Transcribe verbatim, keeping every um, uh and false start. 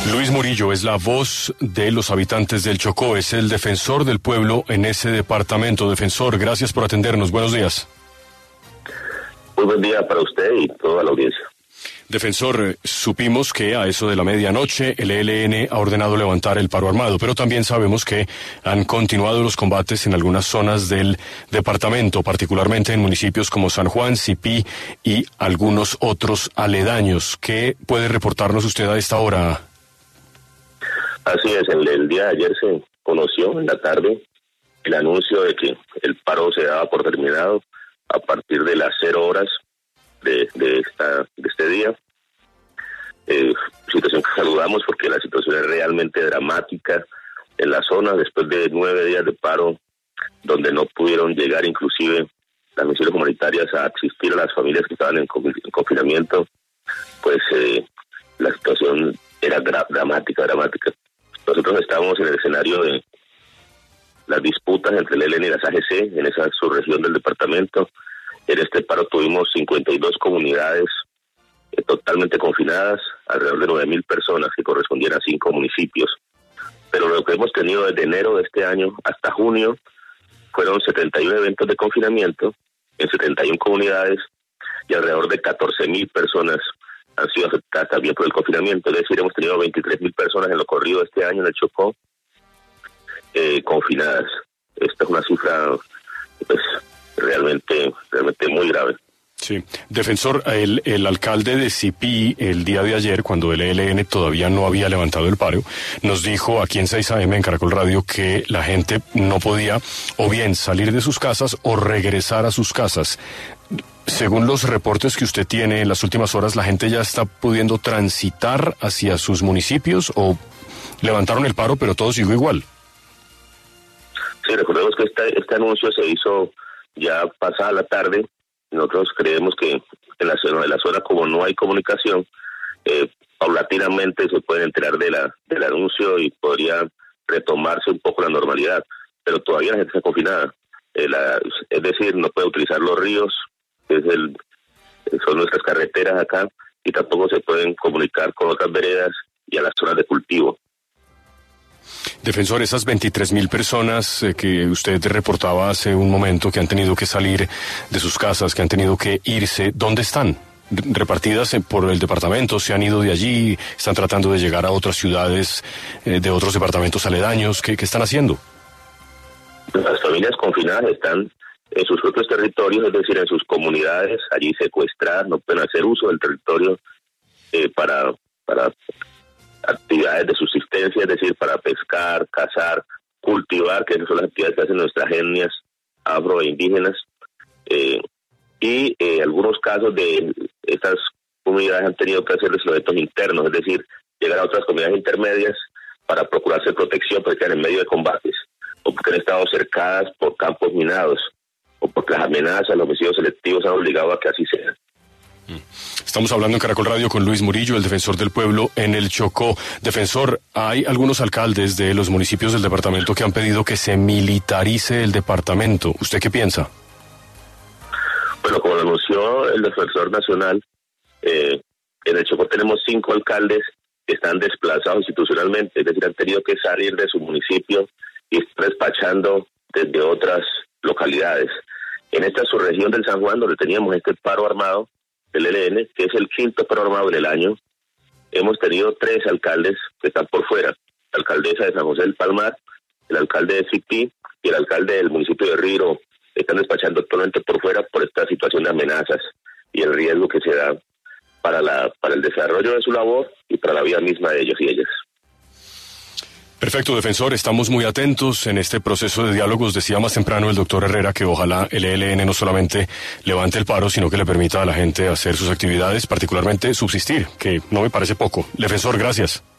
Luis Murillo es la voz de los habitantes del Chocó, es el defensor del pueblo en ese departamento. Defensor, gracias por atendernos. Buenos días. Muy buen día para usted y toda la audiencia. Defensor, supimos que a eso de la medianoche el E L N ha ordenado levantar el paro armado, pero también sabemos que han continuado los combates en algunas zonas del departamento, particularmente en municipios como San Juan, Sipí y algunos otros aledaños. ¿Qué puede reportarnos usted a esta hora? Así es, el, el día de ayer se conoció en la tarde el anuncio de que el paro se daba por terminado a partir de las cero horas de, de, esta, de este día. Eh, situación que saludamos porque la situación es realmente dramática en la zona después de nueve días de paro, donde no pudieron llegar inclusive las misiones humanitarias a asistir a las familias que estaban en, en confinamiento. Pues eh, la situación era gra- dramática, dramática. Nosotros estábamos en el escenario de las disputas entre el E L N y las A G C en esa subregión del departamento. En este paro tuvimos cincuenta y dos comunidades eh, totalmente confinadas, alrededor de nueve mil personas que correspondían a cinco municipios. Pero lo que hemos tenido desde enero de este año hasta junio fueron setenta y uno eventos de confinamiento en setenta y una comunidades y alrededor de catorce mil personas han sido afectadas también por el confinamiento. Es decir, hemos tenido veintitrés mil personas en lo corrido de este año en el Chocó eh, confinadas. Esta es una cifra pues realmente, realmente muy grave. Sí, defensor, el, el alcalde de Sipí el día de ayer, cuando el E L N todavía no había levantado el paro, nos dijo aquí en seis A M en Caracol Radio que la gente no podía o bien salir de sus casas o regresar a sus casas. Según los reportes que usted tiene en las últimas horas, ¿la gente ya está pudiendo transitar hacia sus municipios o levantaron el paro pero todo siguió igual? Sí, recordemos que este, este anuncio se hizo ya pasada la tarde. Nosotros creemos que en la zona, en la zona como no hay comunicación, eh, paulatinamente se pueden enterar de la del anuncio y podría retomarse un poco la normalidad, pero todavía la gente está confinada. Eh, la, es decir, no puede utilizar los ríos, que es el, son nuestras carreteras acá, y tampoco se pueden comunicar con otras veredas y a las zonas de cultivo. Defensor, esas veintitrés mil personas eh, que usted reportaba hace un momento que han tenido que salir de sus casas, que han tenido que irse, ¿dónde están? ¿Repartidas por el departamento? ¿Se han ido de allí? ¿Están tratando de llegar a otras ciudades eh, de otros departamentos aledaños? ¿Qué, qué están haciendo? Las familias confinadas están en sus propios territorios, es decir, en sus comunidades, allí secuestradas, no pueden hacer uso del territorio eh, para... para actividades de subsistencia, es decir, para pescar, cazar, cultivar, que esas son las actividades que hacen nuestras etnias afro e indígenas, eh, y eh, algunos casos de estas comunidades han tenido que hacer desplazamientos internos, es decir, llegar a otras comunidades intermedias para procurarse protección porque están en medio de combates, o porque han estado cercadas por campos minados, o porque las amenazas, los homicidios selectivos han obligado a que así sea. Estamos hablando en Caracol Radio con Luis Murillo, el defensor del pueblo en el Chocó. Defensor, hay algunos alcaldes de los municipios del departamento que han pedido que se militarice el departamento. ¿Usted qué piensa? Bueno, como lo anunció el defensor nacional, eh, en el Chocó tenemos cinco alcaldes que están desplazados institucionalmente, es decir, han tenido que salir de su municipio y están despachando desde otras localidades. En esta subregión del San Juan, donde teníamos este paro armado, el E L N, que es el quinto paro armado en el año, hemos tenido tres alcaldes que están por fuera. La alcaldesa de San José del Palmar, el alcalde de Sipí y el alcalde del municipio de Río están despachando actualmente por fuera por esta situación de amenazas y el riesgo que se da para la para el desarrollo de su labor y para la vida misma de ellos y ellas. Perfecto, defensor, estamos muy atentos en este proceso de diálogos. Decía más temprano el doctor Herrera que ojalá el E L N no solamente levante el paro, sino que le permita a la gente hacer sus actividades, particularmente subsistir, que no me parece poco. Defensor, gracias.